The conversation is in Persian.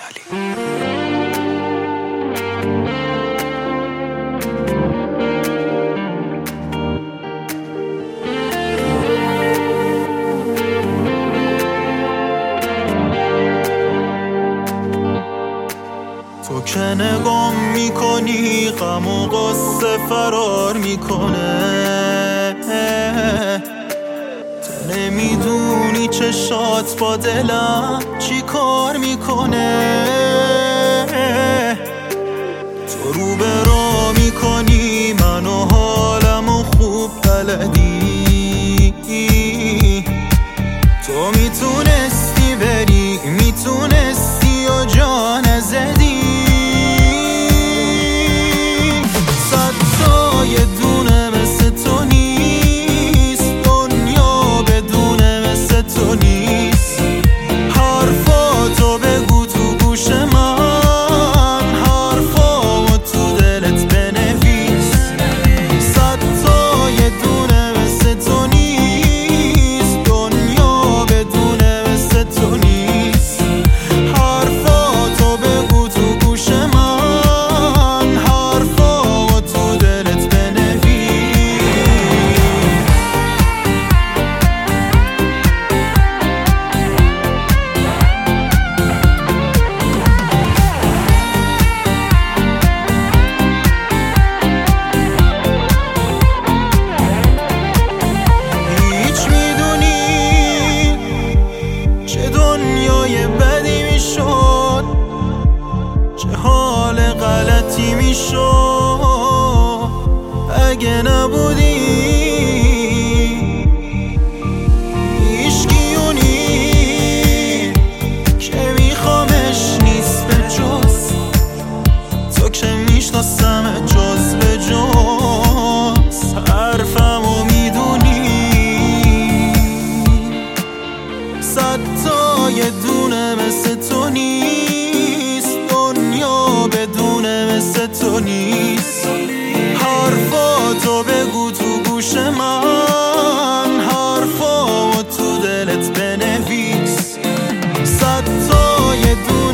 علی. تو که نگام میکنی غم و غصه فرار میکنه، تو نمیدونی چشات با دلم چی کار میکنه. تو رو به راه میکنی منو حالمو خوب بلدی، تو میتونستی بری میتونستی و جا نزدی. یه دونه مثل تو نیست، دنیا بدونه مثل تو نیست. حرفاتو بگو تو گوش من، حرفامو تو دلت بنویس. صد تا یه دونه مثل تو نیست، دنیا بدونه مثل تو نیست. حرفاتو بگو تو گوش من، حرفامو تو دلت اگه نبودی هیچکیونی که میخوامش نیست به جز تو، که میشناسم جز به جز. حرفمو میدونی صد تا یه دونه مثل تو نیست، دنیا بدونه مثل تو نیست. حرفاتو بگو تو گوش من، حرفامو تو دلت بنویس. صد تا یه